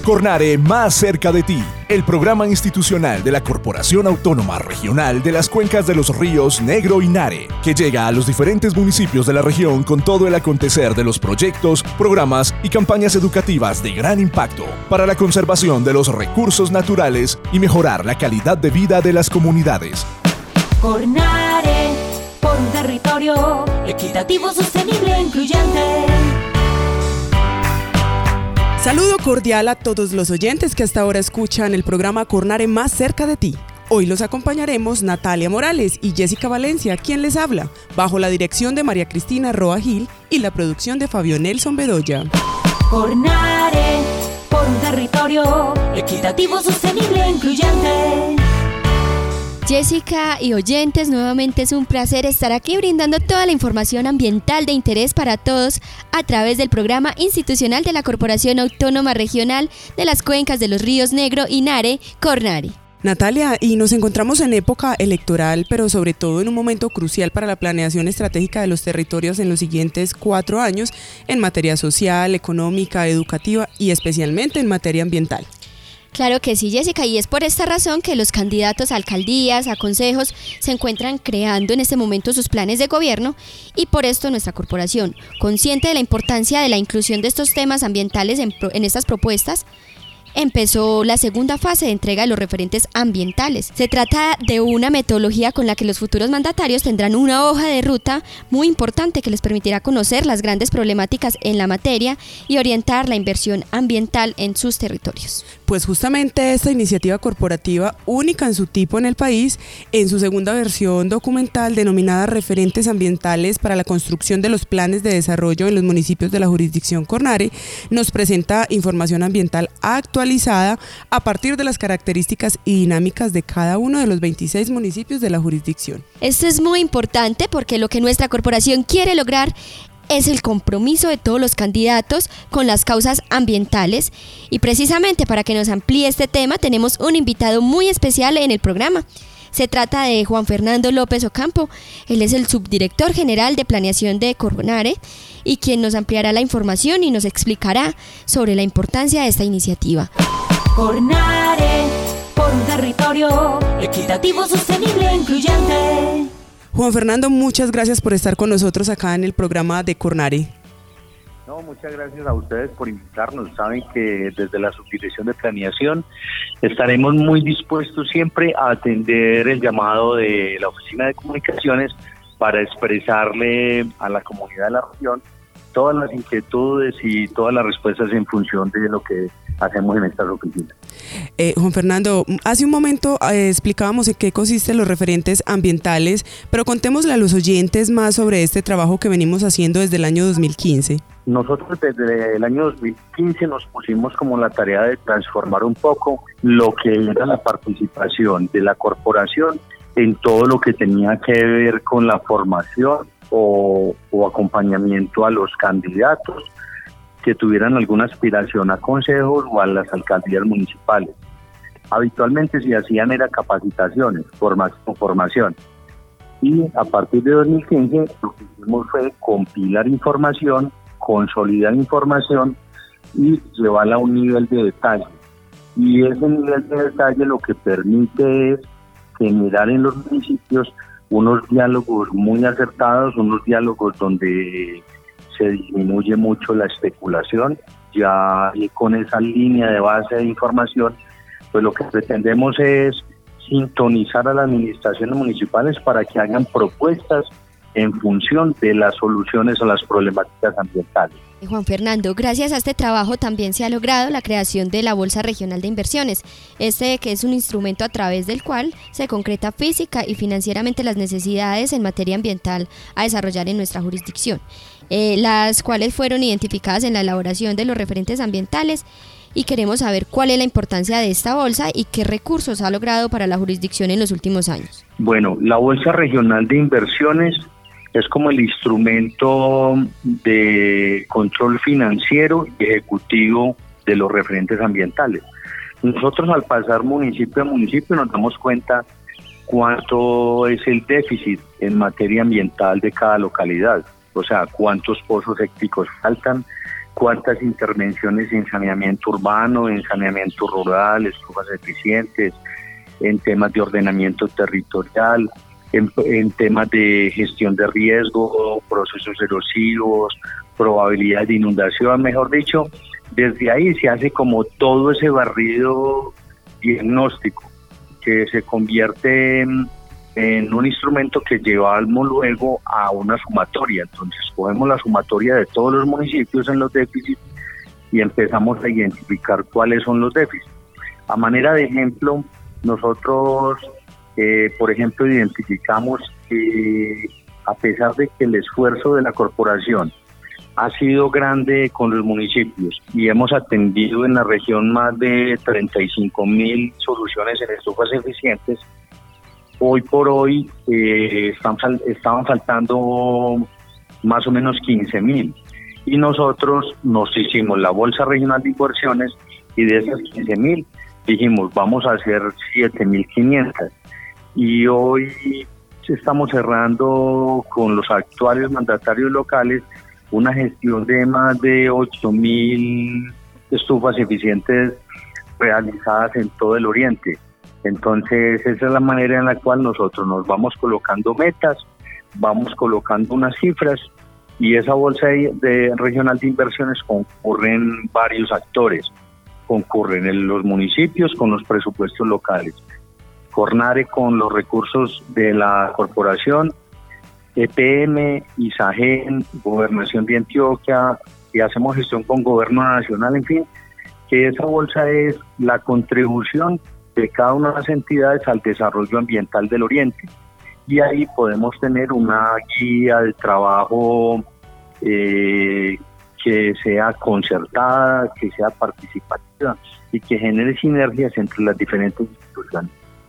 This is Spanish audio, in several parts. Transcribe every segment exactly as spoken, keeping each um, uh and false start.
Cornare más cerca de ti, el programa institucional de la Corporación Autónoma Regional de las Cuencas de los Ríos Negro y Nare, que llega a los diferentes municipios de la región con todo el acontecer de los proyectos, programas y campañas educativas de gran impacto para la conservación de los recursos naturales y mejorar la calidad de vida de las comunidades. Cornare, por un territorio equitativo, sostenible e incluyente. Saludo cordial a todos los oyentes que hasta ahora escuchan el programa Cornare más cerca de ti. Hoy los acompañaremos Natalia Morales y Jessica Valencia, quien les habla, bajo la dirección de María Cristina Roa Gil y la producción de Fabio Nelson Bedoya. Cornare, por un territorio equitativo, sostenible e incluyente. Jessica y oyentes, nuevamente es un placer estar aquí brindando toda la información ambiental de interés para todos a través del programa institucional de la Corporación Autónoma Regional de las Cuencas de los Ríos Negro y Nare, Cornare. Natalia, y nos encontramos en época electoral, pero sobre todo en un momento crucial para la planeación estratégica de los territorios en los siguientes cuatro años en materia social, económica, educativa y especialmente en materia ambiental. Claro que sí, Jessica, y es por esta razón que los candidatos a alcaldías, a consejos, se encuentran creando en este momento sus planes de gobierno y por esto nuestra corporación, consciente de la importancia de la inclusión de estos temas ambientales en, en estas propuestas, empezó la segunda fase de entrega de los referentes ambientales. Se trata de una metodología con la que los futuros mandatarios tendrán una hoja de ruta muy importante que les permitirá conocer las grandes problemáticas en la materia y orientar la inversión ambiental en sus territorios. Pues justamente esta iniciativa corporativa, única en su tipo en el país, en su segunda versión documental denominada Referentes Ambientales para la construcción de los planes de desarrollo en los municipios de la jurisdicción Cornare, nos presenta información ambiental actualizada a partir de las características y dinámicas de cada uno de los veintiséis municipios de la jurisdicción. Esto es muy importante porque lo que nuestra corporación quiere lograr es el compromiso de todos los candidatos con las causas ambientales y precisamente para que nos amplíe este tema tenemos un invitado muy especial en el programa. Se trata de Juan Fernando López Ocampo, él es el subdirector general de planeación de Cornare y quien nos ampliará la información y nos explicará sobre la importancia de esta iniciativa. Cornare, por un territorio equitativo, sostenible e incluyente. Juan Fernando, muchas gracias por estar con nosotros acá en el programa de Cornare. No, muchas gracias a ustedes por invitarnos. Saben que desde la Subdirección de Planeación estaremos muy dispuestos siempre a atender el llamado de la Oficina de Comunicaciones para expresarle a la comunidad de la región todas las inquietudes y todas las respuestas en función de lo que hacemos en estas oficinas. Eh, Juan Fernando, hace un momento eh, explicábamos en qué consisten los referentes ambientales, pero contémosle a los oyentes más sobre este trabajo que venimos haciendo desde el año dos mil quince. Nosotros desde el año dos mil quince nos pusimos como la tarea de transformar un poco lo que era la participación de la corporación en todo lo que tenía que ver con la formación o, o acompañamiento a los candidatos que tuvieran alguna aspiración a consejos o a las alcaldías municipales. Habitualmente se hacían era capacitaciones, formación, formación. Y a partir de dos mil quince lo que hicimos fue compilar información, consolidar información y llevarla a un nivel de detalle. Y ese nivel de detalle lo que permite es generar en los municipios unos diálogos muy acertados, unos diálogos donde se disminuye mucho la especulación. Ya con esa línea de base de información, pues lo que pretendemos es sintonizar a las administraciones municipales para que hagan propuestas en función de las soluciones a las problemáticas ambientales. Juan Fernando, gracias a este trabajo también se ha logrado la creación de la Bolsa Regional de Inversiones, este que es un instrumento a través del cual se concreta física y financieramente las necesidades en materia ambiental a desarrollar en nuestra jurisdicción, eh, las cuales fueron identificadas en la elaboración de los referentes ambientales y queremos saber cuál es la importancia de esta bolsa y qué recursos ha logrado para la jurisdicción en los últimos años. Bueno, la Bolsa Regional de Inversiones es como el instrumento de control financiero y ejecutivo de los referentes ambientales. Nosotros al pasar municipio a municipio nos damos cuenta cuánto es el déficit en materia ambiental de cada localidad, o sea, cuántos pozos sépticos faltan, cuántas intervenciones en saneamiento urbano, en saneamiento rural, estufas eficientes, en temas de ordenamiento territorial, en, en temas de gestión de riesgo, procesos erosivos, probabilidad de inundación, mejor dicho, desde ahí se hace como todo ese barrido diagnóstico que se convierte en, en un instrumento que llevamos luego a una sumatoria. Entonces cogemos la sumatoria de todos los municipios en los déficits y empezamos a identificar cuáles son los déficits. A manera de ejemplo, nosotros, eh, por ejemplo, identificamos que a pesar de que el esfuerzo de la corporación ha sido grande con los municipios y hemos atendido en la región más de treinta y cinco mil soluciones en estufas eficientes, hoy por hoy eh, están, estaban faltando más o menos quince mil y nosotros nos hicimos la Bolsa Regional de Inversiones y de esas quince mil dijimos vamos a hacer siete mil quinientas y hoy estamos cerrando con los actuales mandatarios locales una gestión de más de ocho mil estufas eficientes realizadas en todo el oriente. Entonces esa es la manera en la cual nosotros nos vamos colocando metas, vamos colocando unas cifras y esa bolsa de, de regional de inversiones concurren varios actores, concurren en los municipios con los presupuestos locales, Cornare con los recursos de la corporación, E P M, ISAGEN, Gobernación de Antioquia, y hacemos gestión con Gobierno Nacional, en fin, que esa bolsa es la contribución de cada una de las entidades al desarrollo ambiental del Oriente. Y ahí podemos tener una guía de trabajo eh, que sea concertada, que sea participativa y que genere sinergias entre las diferentes instituciones.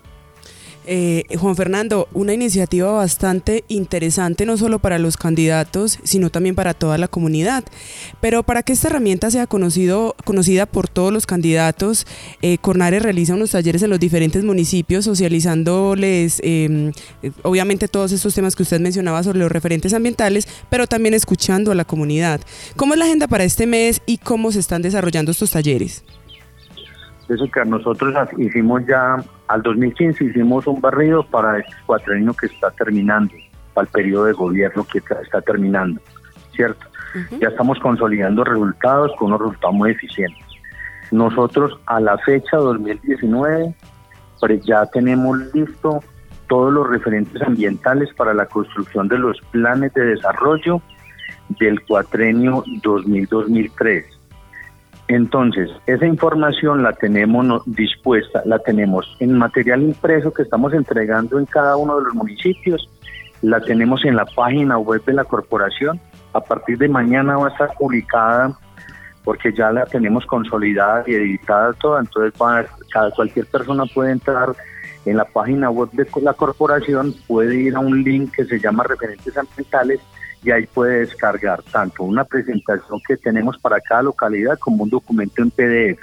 Eh, Juan Fernando, una iniciativa bastante interesante no solo para los candidatos, sino también para toda la comunidad. Pero para que esta herramienta sea conocido, conocida por todos los candidatos, eh, Cornare realiza unos talleres en los diferentes municipios, socializándoles eh, obviamente todos estos temas que usted mencionaba sobre los referentes ambientales, pero también escuchando a la comunidad. ¿Cómo es la agenda para este mes y cómo se están desarrollando estos talleres? Eso que nosotros hicimos ya, al dos mil quince hicimos un barrido para el cuatrienio que está terminando, para el periodo de gobierno que está terminando, ¿cierto? Uh-huh. Ya estamos consolidando resultados con unos resultados muy eficientes. Nosotros a la fecha dos mil diecinueve pues ya tenemos listo todos los referentes ambientales para la construcción de los planes de desarrollo del cuatrienio dos mil dos mil tres. Entonces, esa información la tenemos dispuesta, la tenemos en material impreso que estamos entregando en cada uno de los municipios, la tenemos en la página web de la corporación, a partir de mañana va a estar publicada porque ya la tenemos consolidada y editada toda, entonces para cada, cualquier persona puede entrar en la página web de la corporación, puede ir a un link que se llama Referentes Ambientales y ahí puede descargar tanto una presentación que tenemos para cada localidad como un documento en P D F.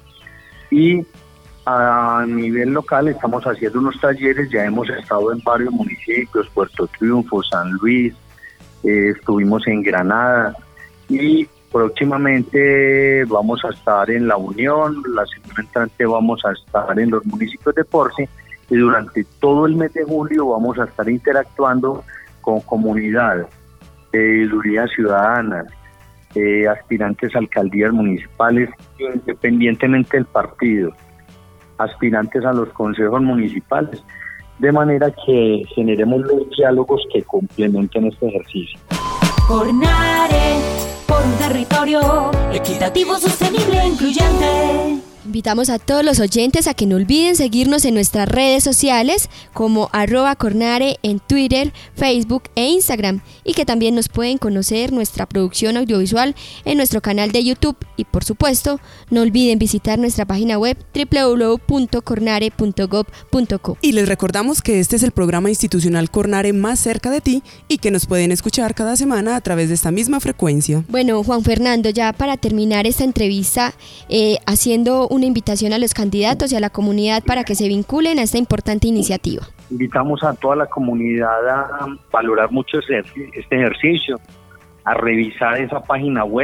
Y a nivel local estamos haciendo unos talleres, ya hemos estado en varios municipios, Puerto Triunfo, San Luis, eh, estuvimos en Granada y próximamente vamos a estar en La Unión, la semana entrante vamos a estar en los municipios de Porce y durante todo el mes de julio vamos a estar interactuando con comunidades, Eh, lurías ciudadanas, eh, aspirantes a alcaldías municipales, independientemente del partido, aspirantes a los consejos municipales, de manera que generemos los diálogos que complementen este ejercicio. Cornare, por un territorio equitativo, sostenible e incluyente. Invitamos a todos los oyentes a que no olviden seguirnos en nuestras redes sociales como arroba Cornare en Twitter, Facebook e Instagram y que también nos pueden conocer nuestra producción audiovisual en nuestro canal de YouTube y por supuesto no olviden visitar nuestra página web doble u doble u doble u punto cornare punto gob punto co. Y les recordamos que este es el programa institucional Cornare más cerca de ti y que nos pueden escuchar cada semana a través de esta misma frecuencia. Bueno, Juan Fernando, ya para terminar esta entrevista, eh, haciendo una invitación a los candidatos y a la comunidad para que se vinculen a esta importante iniciativa. Invitamos a toda la comunidad a valorar mucho este ejercicio, a revisar esa página web,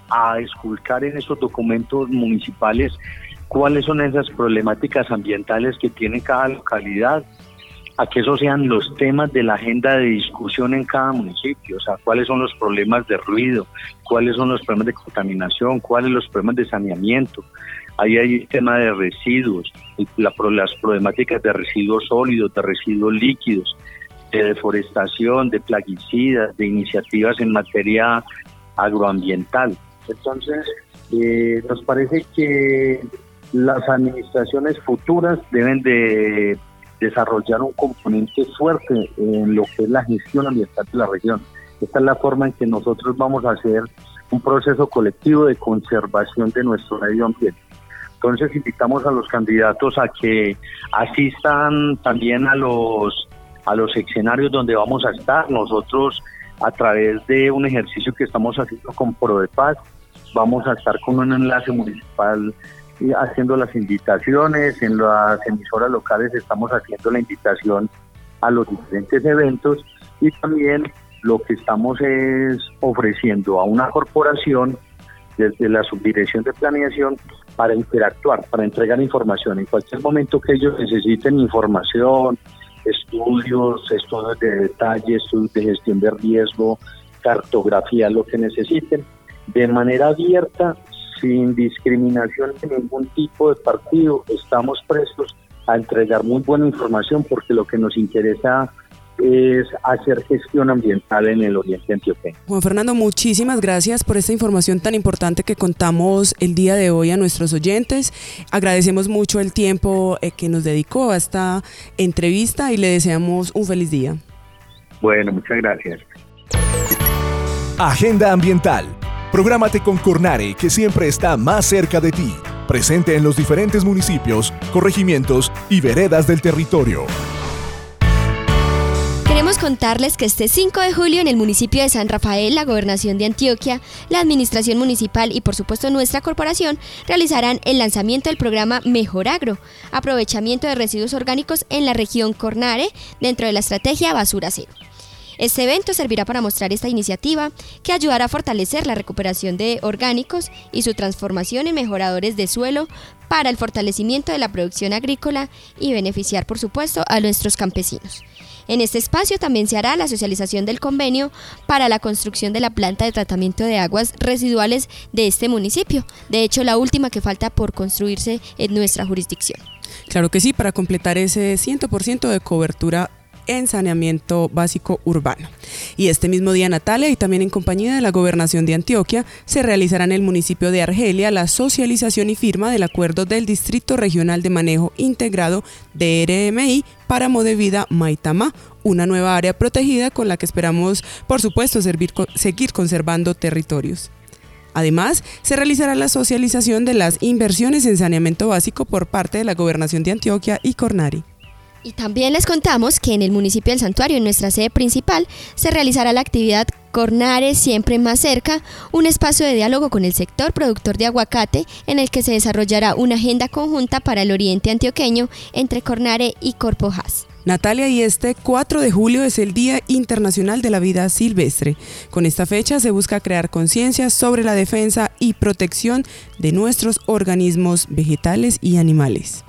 a esculcar en esos documentos municipales cuáles son esas problemáticas ambientales que tiene cada localidad, a que esos sean los temas de la agenda de discusión en cada municipio, o sea, cuáles son los problemas de ruido, cuáles son los problemas de contaminación, cuáles son los problemas de saneamiento. Ahí hay el tema de residuos, la, las problemáticas de residuos sólidos, de residuos líquidos, de deforestación, de plaguicidas, de iniciativas en materia agroambiental. Entonces, eh, nos parece que las administraciones futuras deben de desarrollar un componente fuerte en lo que es la gestión ambiental de la región. Esta es la forma en que nosotros vamos a hacer un proceso colectivo de conservación de nuestro medio ambiente. Entonces invitamos a los candidatos a que asistan también a los a los escenarios donde vamos a estar. Nosotros, a través de un ejercicio que estamos haciendo con Prodepaz, vamos a estar con un enlace municipal haciendo las invitaciones. En las emisoras locales estamos haciendo la invitación a los diferentes eventos, y también lo que estamos es ofreciendo a una corporación desde la subdirección de planeación para interactuar, para entregar información. En cualquier momento que ellos necesiten información, estudios, estudios de detalle, estudios de gestión de riesgo, cartografía, lo que necesiten, de manera abierta, sin discriminación de ningún tipo de partido, estamos prestos a entregar muy buena información, porque lo que nos interesa es hacer gestión ambiental en el oriente antioqueño. Juan Fernando, muchísimas gracias por esta información tan importante que contamos el día de hoy a nuestros oyentes. Agradecemos mucho el tiempo eh, que nos dedicó a esta entrevista y le deseamos un feliz día. Bueno, muchas gracias. Agenda Ambiental. Prográmate con Cornare, que siempre está más cerca de ti. Presente en los diferentes municipios, corregimientos y veredas del territorio. Queremos contarles que este cinco de julio en el municipio de San Rafael, la Gobernación de Antioquia, la Administración Municipal y por supuesto nuestra corporación realizarán el lanzamiento del programa Mejor Agro, aprovechamiento de residuos orgánicos en la región Cornare dentro de la estrategia Basura Cero. Este evento servirá para mostrar esta iniciativa que ayudará a fortalecer la recuperación de orgánicos y su transformación en mejoradores de suelo para el fortalecimiento de la producción agrícola y beneficiar, por supuesto, a nuestros campesinos. En este espacio también se hará la socialización del convenio para la construcción de la planta de tratamiento de aguas residuales de este municipio, de hecho la última que falta por construirse en nuestra jurisdicción. Claro que sí, para completar ese cien por ciento de cobertura en saneamiento básico urbano. Y este mismo día, Natalia, y también en compañía de la Gobernación de Antioquia, se realizará en el municipio de Argelia la socialización y firma del acuerdo del Distrito Regional de Manejo Integrado D R M I para Modevida Maitamá, una nueva área protegida con la que esperamos, por supuesto, servir, seguir conservando territorios. Además, se realizará la socialización de las inversiones en saneamiento básico por parte de la Gobernación de Antioquia y Cornare. Y también les contamos que en el municipio del Santuario, en nuestra sede principal, se realizará la actividad Cornare Siempre Más Cerca, un espacio de diálogo con el sector productor de aguacate en el que se desarrollará una agenda conjunta para el oriente antioqueño entre Cornare y Corpojás. Natalia, y este cuatro de julio es el Día Internacional de la Vida Silvestre. Con esta fecha se busca crear conciencia sobre la defensa y protección de nuestros organismos vegetales y animales.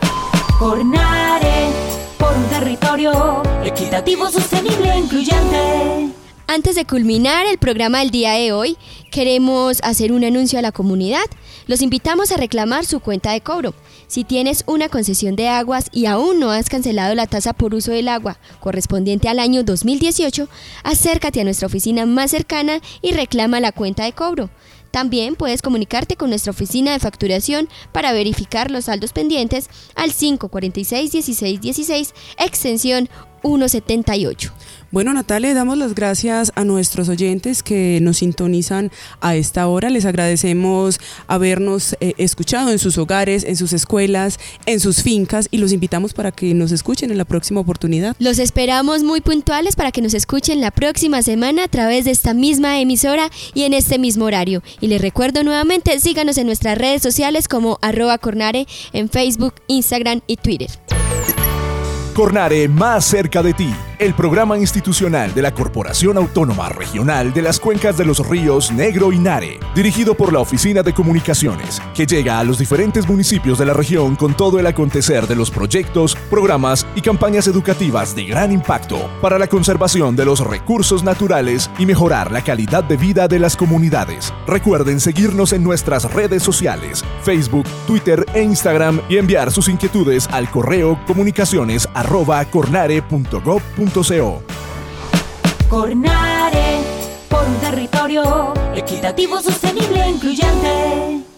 Cornare, por un territorio equitativo, sostenible e incluyente. Antes de culminar el programa del día de hoy, queremos hacer un anuncio a la comunidad. Los invitamos a reclamar su cuenta de cobro. Si tienes una concesión de aguas y aún no has cancelado la tasa por uso del agua correspondiente al año dos mil dieciocho, acércate a nuestra oficina más cercana y reclama la cuenta de cobro. También puedes comunicarte con nuestra oficina de facturación para verificar los saldos pendientes al cinco cuarenta y seis, dieciséis dieciséis, extensión ciento setenta y ocho. Bueno, Natalia, damos las gracias a nuestros oyentes que nos sintonizan a esta hora. Les agradecemos habernos eh, escuchado en sus hogares, en sus escuelas, en sus fincas, y los invitamos para que nos escuchen en la próxima oportunidad. Los esperamos muy puntuales para que nos escuchen la próxima semana a través de esta misma emisora y en este mismo horario. Y les recuerdo nuevamente, síganos en nuestras redes sociales como arroba Cornare en Facebook, Instagram y Twitter. Cornare, más cerca de ti. el programa institucional de la Corporación Autónoma Regional de las Cuencas de los Ríos Negro y Nare, dirigido por la Oficina de Comunicaciones, que llega a los diferentes municipios de la región con todo el acontecer de los proyectos, programas y campañas educativas de gran impacto para la conservación de los recursos naturales y mejorar la calidad de vida de las comunidades. Recuerden seguirnos en nuestras redes sociales, Facebook, Twitter e Instagram y enviar sus inquietudes al correo comunicaciones arroba cornare punto gob punto co. Cornare, por un territorio equitativo, sostenible e incluyente.